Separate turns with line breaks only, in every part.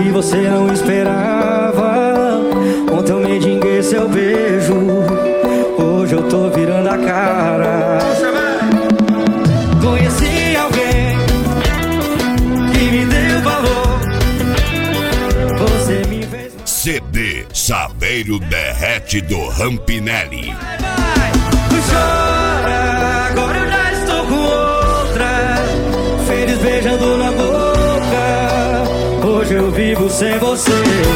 que você não esperava. Ontem eu mendiguei seu beijo, hoje eu tô virando a cara. Conheci alguém que me deu valor, você me fez...
CD Saveiro Derrete do Rampinelli.
Não chora, agora eu já estou com outra, feliz beijando na boca. Hoje eu vivo sem você.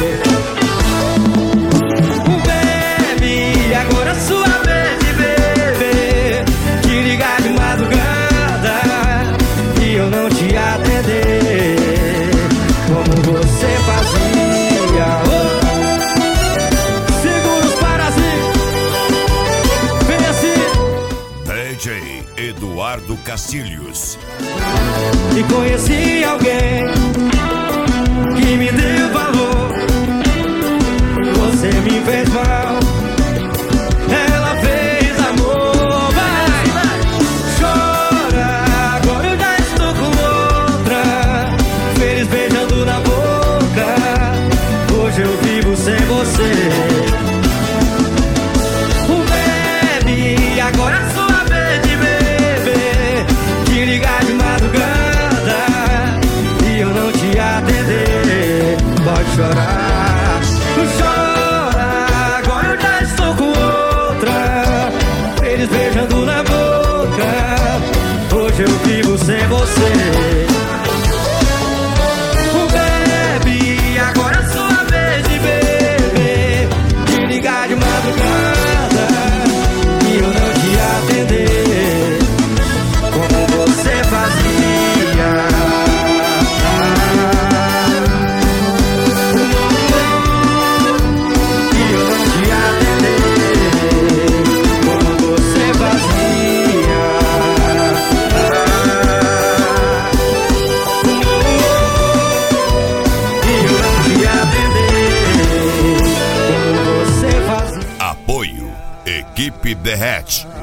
Bebe, agora é sua vez de beber, de ligar de madrugada e eu não te atender como você fazia. Segura os parazinhos, vem assim.
DJ Eduardo Castilhos.
E conheci alguém que me deu valor, você me fez mal, ela fez amor. Vai, chora, agora eu já estou com outra, feliz beijando na boca. Hoje eu vivo sem você. Bebe, agora é sua vez de beber, de ligar de madrugada e eu não te atender. Pode chorar, não chora, agora eu já estou com outra, feliz beijando na boca. Hoje eu vivo sem você. Bebe, agora é sua vez de beber, de ligar de madrugada e eu não te atender como você fazia. E eu não te atender como você fazia. E eu não te atender como você fazia.
Apoio Equipe Derrete.